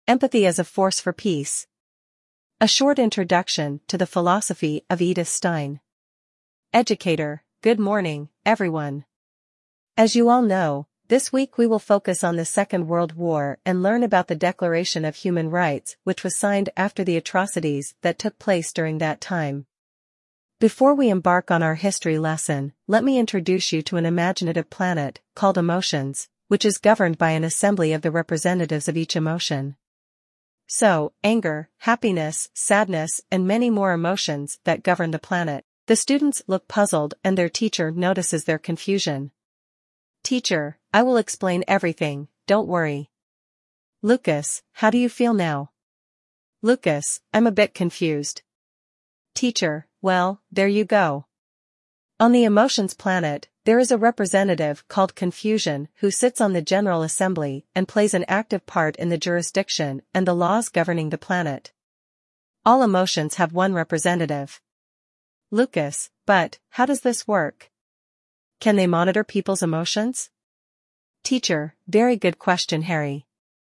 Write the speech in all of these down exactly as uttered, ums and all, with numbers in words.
Empathy as a Force for Peace. A short introduction to the philosophy of Edith Stein. Educator, good morning, everyone. As you all know, this week we will focus on the Second World War and learn about the Declaration of Human Rights, which was signed after the atrocities that took place during that time. Before we embark on our history lesson, let me introduce you to an imaginative planet, called emotions, which is governed by an assembly of the representatives of each emotion. So, anger, happiness, sadness, and many more emotions that govern the planet. The students look puzzled and their teacher notices their confusion. Teacher, I will explain everything, don't worry. Lucas, how do you feel now? Lucas, I'm a bit confused. Teacher, well, there you go. On the emotions planet, there is a representative called Confusion who sits on the General Assembly and plays an active part in the jurisdiction and the laws governing the planet. All emotions have one representative. Lucas, but, how does this work? Can they monitor people's emotions? Teacher, very good question, Harry.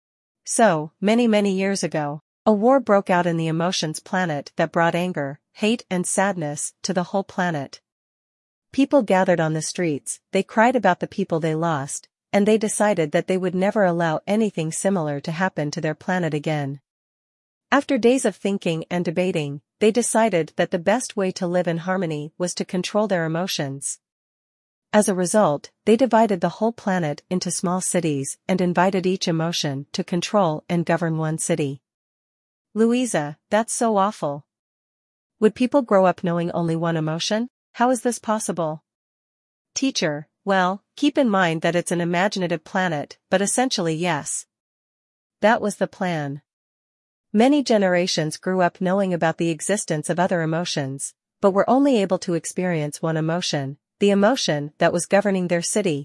So, many many years ago, a war broke out in the emotions planet that brought anger, hate and sadness to the whole planet. People gathered on the streets, they cried about the people they lost, and they decided that they would never allow anything similar to happen to their planet again. After days of thinking and debating, they decided that the best way to live in harmony was to control their emotions. As a result, they divided the whole planet into small cities and invited each emotion to control and govern one city. Louisa, that's so awful. Would people grow up knowing only one emotion? How is this possible? Teacher, well, keep in mind that it's an imaginative planet, but essentially yes. That was the plan. Many generations grew up knowing about the existence of other emotions, but were only able to experience one emotion, the emotion that was governing their city.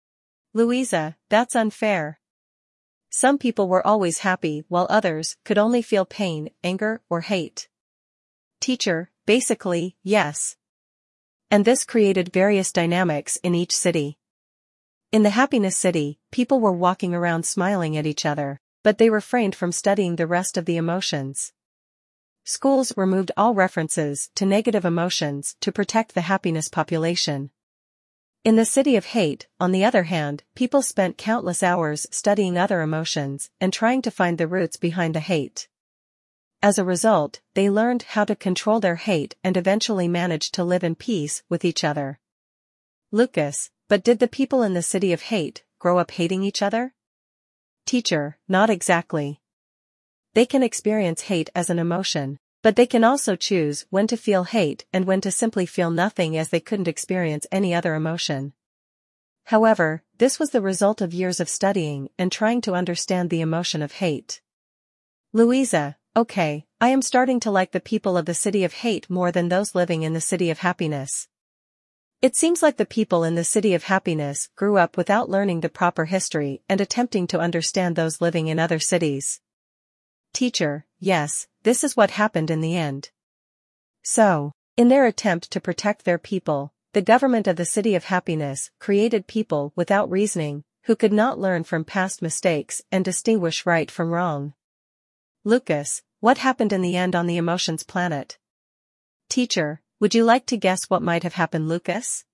Louisa, that's unfair. Some people were always happy while others could only feel pain, anger, or hate. Teacher, basically, yes. And this created various dynamics in each city. In the happiness city, people were walking around smiling at each other, but they refrained from studying the rest of the emotions. Schools removed all references to negative emotions to protect the happiness population. In the city of hate, on the other hand, people spent countless hours studying other emotions and trying to find the roots behind the hate. As a result, they learned how to control their hate and eventually managed to live in peace with each other. Lucas, but did the people in the city of hate grow up hating each other? Teacher, not exactly. They can experience hate as an emotion, but they can also choose when to feel hate and when to simply feel nothing, as they couldn't experience any other emotion. However, this was the result of years of studying and trying to understand the emotion of hate. Louisa, okay, I am starting to like the people of the city of hate more than those living in the city of happiness. It seems like the people in the city of happiness grew up without learning the proper history and attempting to understand those living in other cities. Teacher, yes, this is what happened in the end. So, in their attempt to protect their people, the government of the city of happiness created people without reasoning, who could not learn from past mistakes and distinguish right from wrong. Lucas, what happened in the end on the emotions planet? Teacher, would you like to guess what might have happened, Lucas?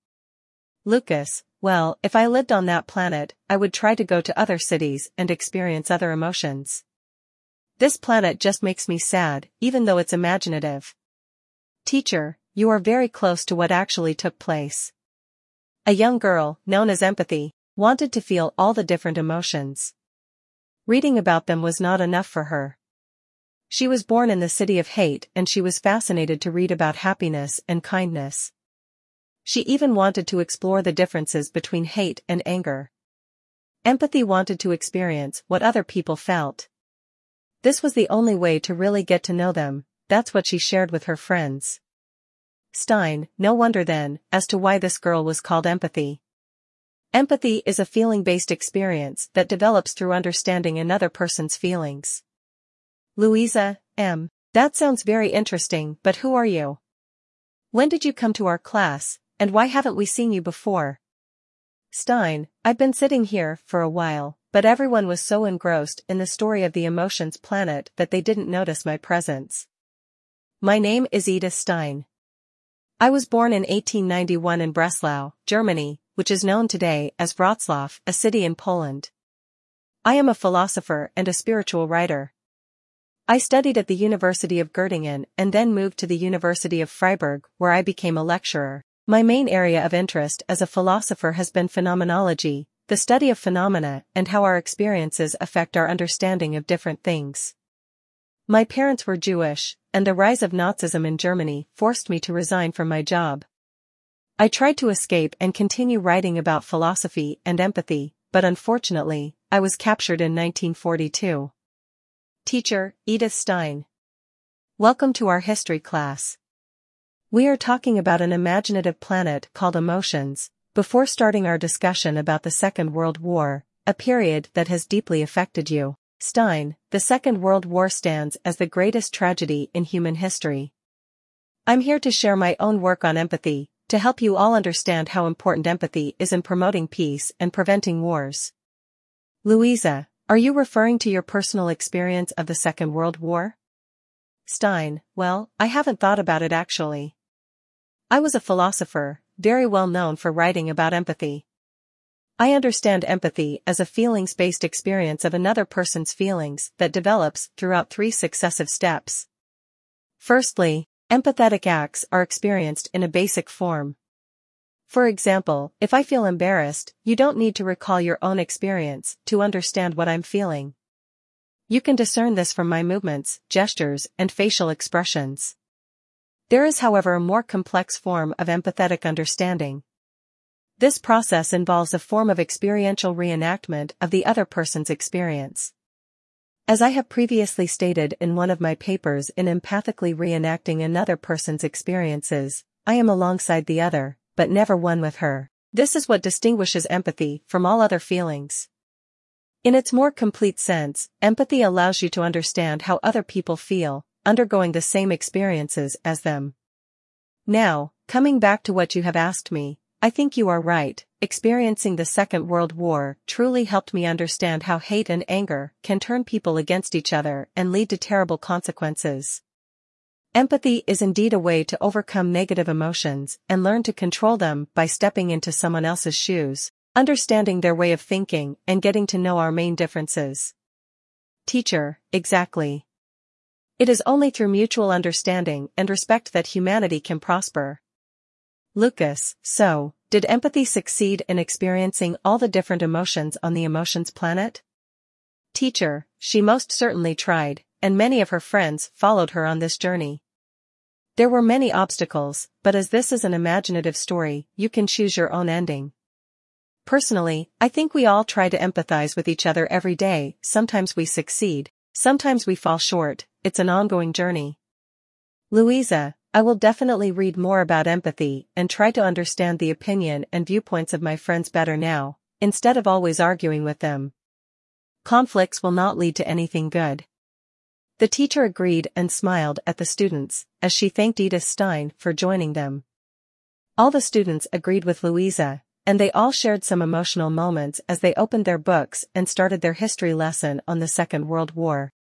Lucas, well, if I lived on that planet, I would try to go to other cities and experience other emotions. This planet just makes me sad, even though it's imaginative. Teacher, you are very close to what actually took place. A young girl, known as Empathy, wanted to feel all the different emotions. Reading about them was not enough for her. She was born in the city of hate and she was fascinated to read about happiness and kindness. She even wanted to explore the differences between hate and anger. Empathy wanted to experience what other people felt. This was the only way to really get to know them, that's what she shared with her friends. Stein, no wonder then, as to why this girl was called Empathy. Empathy is a feeling-based experience that develops through understanding another person's feelings. Louisa, M. That sounds very interesting, but who are you? When did you come to our class, and why haven't we seen you before? Stein, I've been sitting here for a while, but everyone was so engrossed in the story of the Emotions Planet that they didn't notice my presence. My name is Edith Stein. I was born in eighteen ninety-one in Breslau, Germany, which is known today as Wrocław, a city in Poland. I am a philosopher and a spiritual writer. I studied at the University of Göttingen and then moved to the University of Freiburg, where I became a lecturer. My main area of interest as a philosopher has been phenomenology, the study of phenomena and how our experiences affect our understanding of different things. My parents were Jewish, and the rise of Nazism in Germany forced me to resign from my job. I tried to escape and continue writing about philosophy and empathy, but unfortunately, I was captured in nineteen forty-two. Teacher, Edith Stein. Welcome to our history class. We are talking about an imaginative planet called Emotions, before starting our discussion about the Second World War, a period that has deeply affected you. Stein, the Second World War stands as the greatest tragedy in human history. I'm here to share my own work on empathy, to help you all understand how important empathy is in promoting peace and preventing wars. Louisa, are you referring to your personal experience of the Second World War? Stein, well, I haven't thought about it actually. I was a philosopher, very well known for writing about empathy. I understand empathy as a feelings-based experience of another person's feelings that develops throughout three successive steps. Firstly, empathetic acts are experienced in a basic form. For example, if I feel embarrassed, you don't need to recall your own experience to understand what I'm feeling. You can discern this from my movements, gestures, and facial expressions. There is, however, a more complex form of empathetic understanding. This process involves a form of experiential reenactment of the other person's experience. As I have previously stated in one of my papers in empathically reenacting another person's experiences, I am alongside the other, but never one with her. This is what distinguishes empathy from all other feelings. In its more complete sense, empathy allows you to understand how other people feel, undergoing the same experiences as them. Now, coming back to what you have asked me, I think you are right. Experiencing the Second World War truly helped me understand how hate and anger can turn people against each other and lead to terrible consequences. Empathy is indeed a way to overcome negative emotions and learn to control them by stepping into someone else's shoes, understanding their way of thinking and getting to know our main differences. Teacher, exactly. It is only through mutual understanding and respect that humanity can prosper. Lucas, so, did empathy succeed in experiencing all the different emotions on the Emotions Planet? Teacher, she most certainly tried, and many of her friends followed her on this journey. There were many obstacles, but as this is an imaginative story, you can choose your own ending. Personally, I think we all try to empathize with each other every day. Sometimes we succeed, sometimes we fall short. It's an ongoing journey. Louisa, I will definitely read more about empathy and try to understand the opinion and viewpoints of my friends better now, instead of always arguing with them. Conflicts will not lead to anything good. The teacher agreed and smiled at the students, as she thanked Edith Stein for joining them. All the students agreed with Louisa, and they all shared some emotional moments as they opened their books and started their history lesson on the Second World War.